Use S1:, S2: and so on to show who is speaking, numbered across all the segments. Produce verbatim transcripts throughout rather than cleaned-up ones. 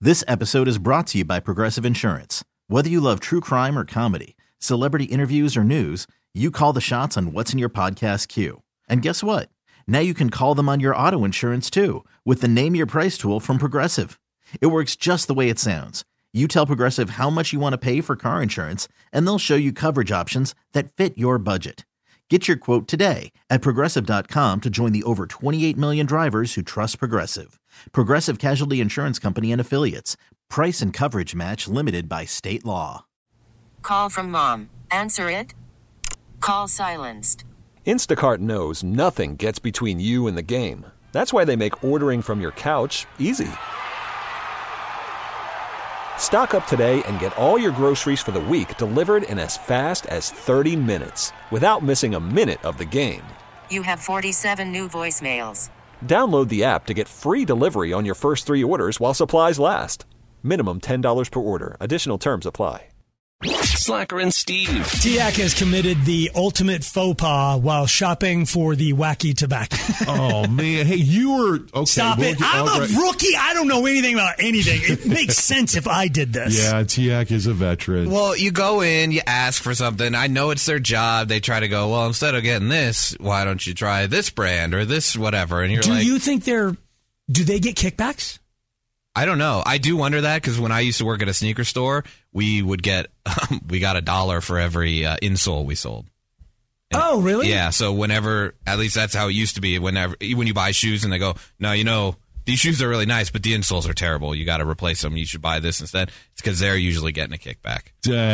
S1: This episode is brought to you by Progressive Insurance. Whether you love true crime or comedy, celebrity interviews or news, you call the shots on what's in your podcast queue. And guess what? Now you can call them on your auto insurance too with the Name Your Price tool from Progressive. It works just the way it sounds. You tell Progressive how much you want to pay for car insurance, and they'll show you coverage options that fit your budget. Get your quote today at Progressive dot com to join the over twenty-eight million drivers who trust Progressive. Progressive Casualty Insurance Company and Affiliates. Price and coverage match limited by state law.
S2: Call from mom. Answer it. Call silenced.
S3: Instacart knows nothing gets between you and the game. That's why they make ordering from your couch easy. Stock up today and get all your groceries for the week delivered in as fast as thirty minutes without missing a minute of the game.
S2: You have forty-seven new voicemails.
S3: Download the app to get free delivery on your first three orders while supplies last. Minimum ten dollars per order. Additional terms apply.
S4: Slacker and Steve.
S5: T-Hack has committed the ultimate faux pas while shopping for the wacky tobacco.
S6: Oh, man. Hey, you were... Okay,
S5: Stop
S6: we'll
S5: it.
S6: get,
S5: I'm
S6: right.
S5: a rookie. I don't know anything about anything. It makes sense if I did this.
S6: Yeah, T-Hack is a veteran.
S7: Well, you go in, you ask for something. I know it's their job. They try to go, well, instead of getting this, why don't you try this brand or this whatever? And you're
S5: Do
S7: like...
S5: you think they're... Do they get kickbacks?
S7: I don't know. I do wonder that because when I used to work at a sneaker store, we would get um, we got a dollar for every uh, insole we sold. And
S5: oh, really?
S7: Yeah. So whenever, at least that's how it used to be. Whenever when you buy shoes and they go, no, you know, these shoes are really nice, but the insoles are terrible. You got to replace them. You should buy this instead. It's because they're usually getting a kickback.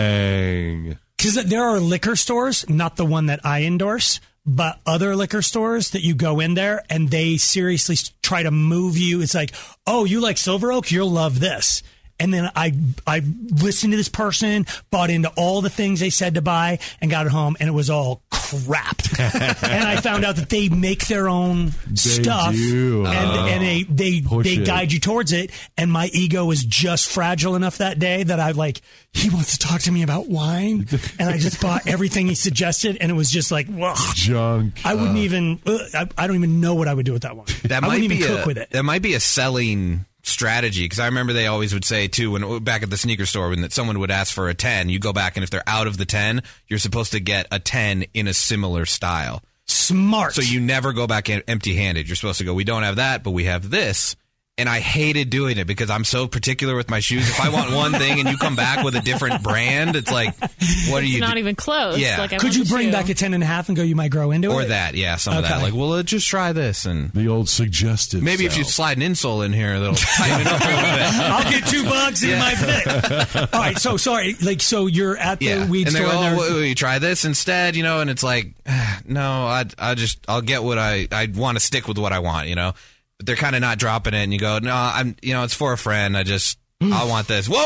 S6: Dang.
S5: Because there are liquor stores, not the one that I endorse, but other liquor stores that you go in there and they seriously try to move you. It's like, oh, you like Silver Oak? You'll love this. And then I I listened to this person, bought into all the things they said to buy, and got it home, and it was all crap. And I found out that they make their own
S6: They
S5: stuff,
S6: do.
S5: and
S6: Oh.
S5: and they they
S6: Push
S5: they
S6: it.
S5: guide you towards it. And my ego was just fragile enough that day that I like he wants to talk to me about wine, and I just bought everything he suggested, and it was just like, ugh.
S6: Junk.
S5: I wouldn't even. Uh, I, I don't even know what I would do with that one.
S7: That
S5: I
S7: might
S5: wouldn't
S7: be
S5: even cook
S7: a,
S5: with it.
S7: That might be a selling strategy because I remember they always would say too when back at the sneaker store when that someone would ask for a ten, you go back and if they're out of the ten, you're supposed to get a ten in a similar style.
S5: Smart.
S7: So you never go back empty handed. You're supposed to go, we don't have that, but we have this. And I hated doing it because I'm so particular with my shoes. If I want one thing and you come back with a different brand, it's like, what are
S8: It's
S7: you
S8: not
S7: do-
S8: even close.
S7: Yeah.
S8: Like I
S5: Could
S8: want
S5: you
S8: the
S5: bring
S8: shoe.
S5: back a ten and a half and go, you might grow into
S7: Or
S5: it?
S7: that, yeah, some of
S5: Okay.
S7: that. Like, well, uh, just try this. And
S6: The old suggestive
S7: maybe if you
S6: sell.
S7: slide an insole in here, that'll tighten it up a little bit.
S5: I'll get two bucks in my fit. All right, so sorry, like so you're at the
S7: Yeah,
S5: weed
S7: and they
S5: store.
S7: go,
S5: and
S7: oh,
S5: they're-
S7: will you try this instead? You know, and it's like, no, I, I just, I'll get what I, I want to stick with what I want. You know, but they're kind of not dropping it, and you go, no, I'm, you know, it's for a friend. I just, I want this. Whoa,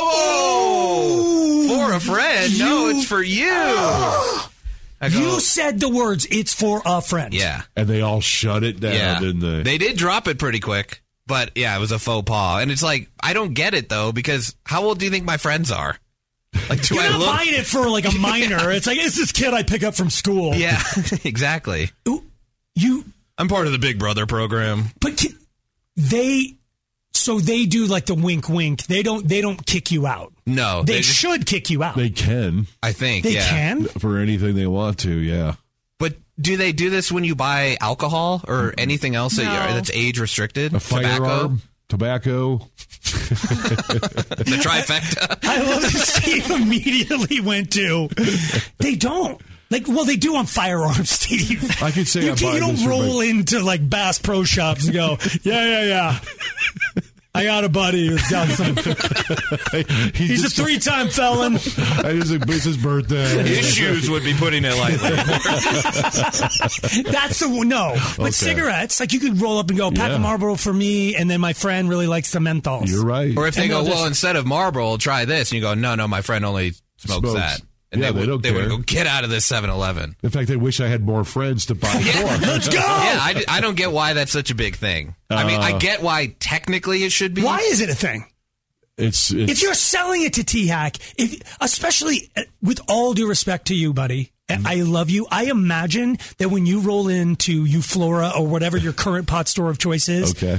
S7: whoa, for a friend? No,
S5: You-
S7: it's for you. I go,
S5: you said the words. It's for a friend.
S7: yeah,
S6: And they all shut it down,
S7: yeah.
S6: didn't they?
S7: They did drop it pretty quick, but yeah, it was a faux pas, and it's like I don't get it though because how old do you think my friends are? Like, do
S5: You're
S7: I
S5: not
S7: look?
S5: buying it for like a minor. It's like it's this kid I pick up from school.
S7: Yeah, exactly.
S5: You,
S7: I'm part of the Big Brother program.
S5: but ki- they, so they do like the wink, wink. They don't. They don't kick you out.
S7: No,
S5: They,
S7: just-
S5: should kick you out.
S6: They can
S7: I think
S5: They
S7: yeah.
S5: can.
S6: for anything they want to, yeah.
S7: But do they do this when you buy alcohol or anything else that
S8: No.
S7: you're, that's age restricted?
S6: A
S7: Tobacco,
S6: firearm, tobacco.
S7: the trifecta.
S5: I love that Steve immediately went to. They don't. Like, well, they do on firearms, Steve.
S6: I could say
S5: you,
S6: I
S5: can't,
S6: buy
S5: you don't
S6: this for
S5: roll
S6: my-
S5: into like Bass Pro Shops and go, yeah, yeah, yeah. I got a buddy who's got some.
S6: He's,
S5: He's a
S6: just-
S5: three-time felon.
S6: It's his- it's his birthday.
S7: His shoes would be putting it lightly.
S5: That's the one. No, but
S6: Okay.
S5: cigarettes, like you could roll up and go, pack
S6: Yeah.
S5: a Marlboro for me, and then my friend really likes the menthols.
S6: You're right.
S7: Or if they
S5: And
S7: go,
S5: they'll
S7: well,
S5: just-
S7: instead of Marlboro, try this, and you go, no, no, my friend only smokes,
S6: Smokes.
S7: that. And
S6: Yeah,
S7: they,
S6: they
S7: would,
S6: don't
S7: they would
S6: care.
S7: go, get out of this seven eleven.
S6: In fact, I wish I had more friends to buy for.
S5: Let's go.
S7: Yeah, I, I don't get why that's such a big thing. I mean, I
S6: Uh,
S7: get why technically it should be.
S5: Why is it a thing?
S6: It's, it's
S5: If you're selling it to T-Hack, if, especially uh, with all due respect to you, buddy, and I love you. I imagine that when you roll into Euflora or whatever your current pot store of choice is,
S6: okay.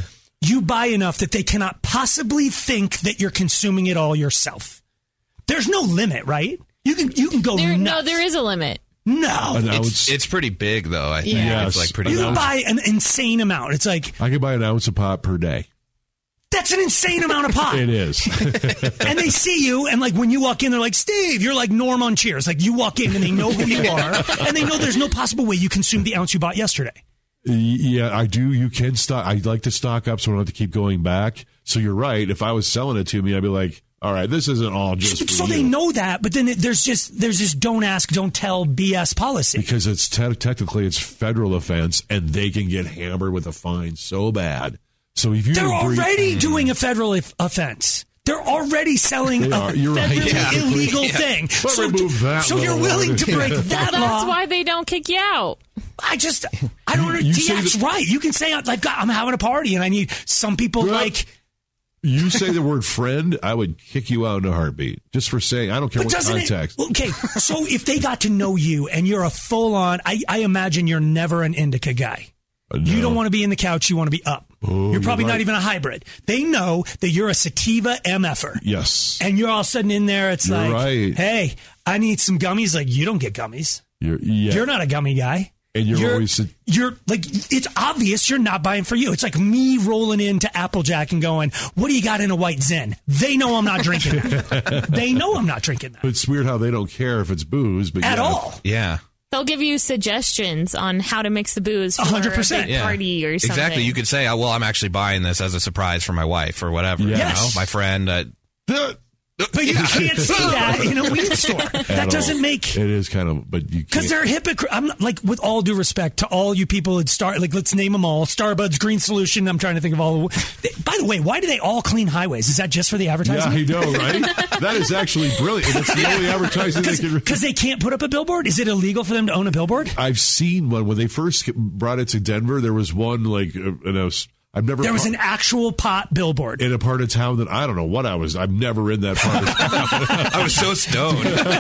S5: you buy enough that they cannot possibly think that you're consuming it all yourself. There's no limit, right? You can you can go
S8: There,
S5: nuts.
S8: no, there is a limit.
S5: No.
S6: An
S7: It's,
S6: ounce.
S7: it's pretty big, though, I think.
S8: Yeah.
S7: It's like pretty
S5: You
S7: big.
S5: buy an insane amount. It's like,
S6: I could buy an ounce of pot per day.
S5: that's an insane amount of pot.
S6: It is.
S5: And they see you, and like when you walk in, they're like, Steve, you're like Norm on Cheers. Like you walk in and they know who you are, and they know there's no possible way you consumed the ounce you bought yesterday.
S6: Yeah, I do. You can stock. I like to stock up so I don't have to keep going back. So you're right. If I was selling it to me, I'd be like, all right, this isn't all just for
S5: So
S6: you.
S5: they know that, but then it, there's just there's this don't ask, don't tell B S policy.
S6: Because it's te- technically it's federal offense, and they can get hammered with a fine so bad. So if you
S5: They're
S6: agree-
S5: already doing a federal if- offense. They're already selling
S6: They
S5: a
S6: are. You're right.
S5: federally
S6: Yeah.
S5: illegal
S6: Yeah.
S5: thing.
S6: Let's remove that
S5: so you're
S6: little
S5: willing
S6: one.
S5: to break
S6: Yeah.
S5: that
S8: Well, that's
S5: law.
S8: why they don't kick you out.
S5: I just, I don't
S6: You
S5: know.
S6: say
S5: That's
S6: that-
S5: right. You can say, I've got, I'm having a party and I need some people
S6: Well,
S5: like,
S6: You say the word friend, I would kick you out in a heartbeat just for saying. I don't care
S5: but
S6: what
S5: doesn't
S6: context.
S5: it, okay. So if they got to know you and you're a full on, I, I imagine you're never an indica guy.
S6: Uh,
S5: You
S6: no.
S5: don't want to be in the couch. You want to be up.
S6: Oh,
S5: you're probably
S6: you're
S5: not
S6: right.
S5: even a hybrid. They know that you're a sativa M F-er.
S6: Yes.
S5: And you're all of a sudden in there. It's
S6: You're
S5: like,
S6: right.
S5: hey, I need some gummies. Like, you don't get gummies.
S6: You're, yeah.
S5: You're not a gummy guy.
S6: And you're always-
S5: you're like, it's obvious you're not buying for you. It's like me rolling into Applejack and going, what do you got in a white Zen? They know I'm not drinking that. They know I'm not drinking that
S6: It's weird how they don't care if it's booze, but
S5: at
S6: yeah.
S5: all.
S7: Yeah.
S8: They'll give you suggestions on how to mix the booze for
S5: one hundred
S8: a
S5: percent.
S8: big
S7: Yeah.
S8: party or something.
S7: Exactly. You could say, oh, well, I'm actually buying this as a surprise for my wife or whatever.
S6: Yes.
S7: You know, my friend. Uh,
S5: But you can't see that in a weed store. That
S6: At
S5: doesn't
S6: all.
S5: make...
S6: It is kind of, but you
S5: Because
S6: can't.
S5: they're hypocrite. I'm not, like, with all due respect to all you people at Star, like, let's name them all. Starbuds, Green Solution. I'm trying to think of all. The, by the way, why do they all clean highways? Is that just for the
S6: Yeah,
S5: advertising?
S6: I know, right? That is actually brilliant. That's the only advertising they can.
S5: Because they can't put up a billboard. Is it illegal for them to own a billboard?
S6: I've seen one when they first brought it to Denver. There was one like, uh, and I was, I've never.
S5: There was an actual pot billboard.
S6: in a part of town that I don't know what I was. I'm never in that part of town.
S7: I was so stoned.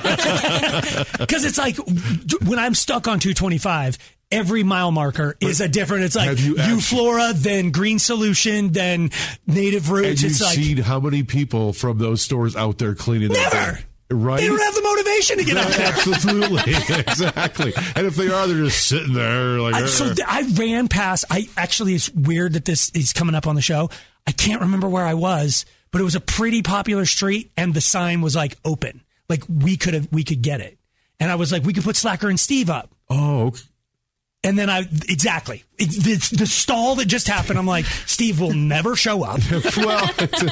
S5: Because it's like when I'm stuck on two twenty-five, every mile marker is a different. It's like
S6: Have you actually-
S5: Euflora, then Green Solution, then Native Roots.
S6: And you've
S5: It's like
S6: seen how many people from those stores out there cleaning that
S5: never.
S6: thing. Right?
S5: They don't have the motivation to get out there.
S6: Absolutely, exactly. And if they are, they're just sitting there like.
S5: I, so
S6: "Arr."
S5: th- I ran past. I actually, it's weird that this is coming up on the show. I can't remember where I was, but it was a pretty popular street, and the sign was like open, like we could have, we could get it. And I was like, we could put Slacker and Steve up.
S6: Oh, okay.
S5: And then I exactly it, the, the stall that just happened. I'm like, Steve will never show up.
S6: well,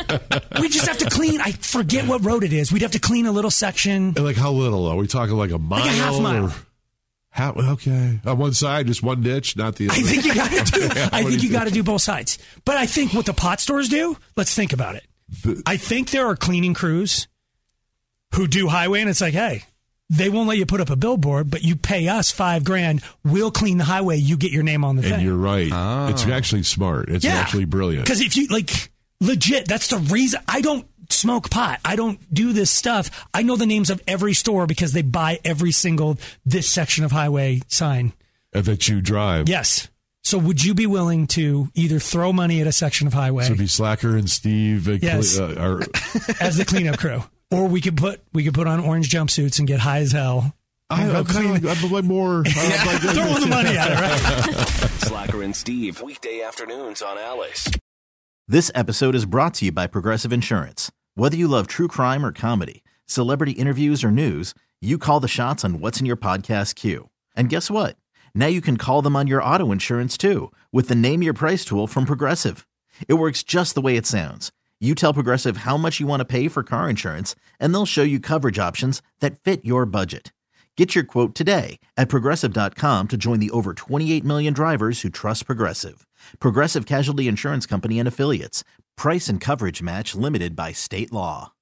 S5: We just have to clean. I forget what road it is. We'd have to clean a little section.
S6: like how little? Are we talking like a mile?
S5: Like a half mile.
S6: Or half, okay, on one side, just one ditch, not the other.
S5: I think you got to do.
S6: Yeah,
S5: I
S6: what
S5: think
S6: do
S5: you
S6: you
S5: got to do both sides. But I think what the pot stores do. Let's think about it. I think there are cleaning crews who do highway, and it's like, hey, they won't let you put up a billboard, but you pay us five grand. We'll clean the highway. You get your name on the
S6: And
S5: thing.
S6: you're right. It's actually smart. It's actually brilliant.
S5: Because if you like legit, that's the reason I don't smoke pot. I don't do this stuff. I know the names of every store because they buy every single this section of highway sign.
S6: That you drive.
S5: Yes. So would you be willing to either throw money at a section of highway
S6: So it'd be Slacker and Steve. Uh,
S5: Yes.
S6: uh, are,
S5: as the cleanup crew, or we could put we could put on orange jumpsuits and get high as hell.
S6: I, I'm kind of like, I'm like more. Uh, like,
S5: Throwing the money at it, right?
S4: Slacker and Steve, weekday afternoons on Alice.
S1: This episode is brought to you by Progressive Insurance. Whether you love true crime or comedy, celebrity interviews or news, you call the shots on what's in your podcast queue. And guess what? Now you can call them on your auto insurance too with the Name Your Price tool from Progressive. It works just the way it sounds. You tell Progressive how much you want to pay for car insurance, and they'll show you coverage options that fit your budget. Get your quote today at Progressive dot com to join the over twenty-eight million drivers who trust Progressive. Progressive Casualty Insurance Company and Affiliates. Price and coverage match limited by state law.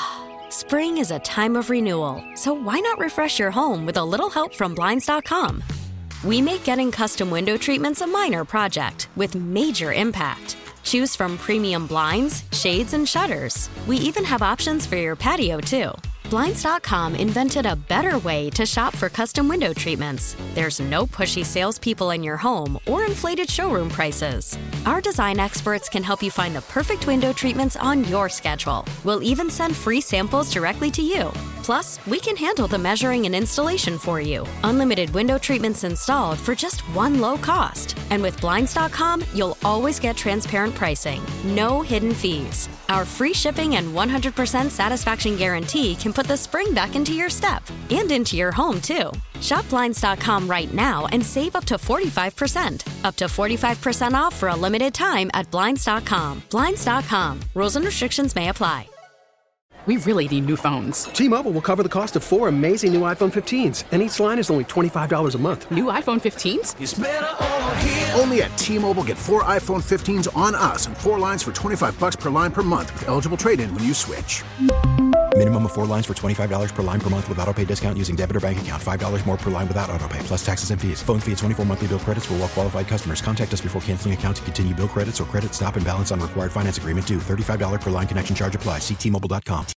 S9: Spring is a time of renewal, so why not refresh your home with a little help from Blinds dot com? We make getting custom window treatments a minor project with major impact. Choose from premium blinds, shades, and shutters. We even have options for your patio, too. Blinds dot com invented a better way to shop for custom window treatments. There's no pushy salespeople in your home or inflated showroom prices. Our design experts can help you find the perfect window treatments on your schedule. We'll even send free samples directly to you. Plus, we can handle the measuring and installation for you. Unlimited window treatments installed for just one low cost. And with Blinds dot com, you'll always get transparent pricing. No hidden fees. Our free shipping and one hundred percent satisfaction guarantee can put the spring back into your step and into your home, too. Shop Blinds dot com right now and save up to forty-five percent. Up to forty-five percent off for a limited time at Blinds dot com. Blinds dot com. Rules and restrictions may apply.
S10: We really need new phones.
S11: T-Mobile will cover the cost of four amazing new iPhone fifteens, and each line is only twenty-five dollars a month.
S10: New iPhone fifteens?
S12: It's better over here. Only at T-Mobile, get four iPhone fifteens on us and four lines for twenty-five bucks per line per month with eligible trade-in when you switch.
S13: Minimum of four lines for twenty-five dollars per line per month with autopay discount using debit or bank account. five dollars more per line without autopay, plus taxes and fees. Phone fee at twenty-four monthly bill credits for well-qualified customers. Contact us before canceling account to continue bill credits or credit stop and balance on required finance agreement due. thirty-five dollars per line connection charge applies. See T Mobile dot com.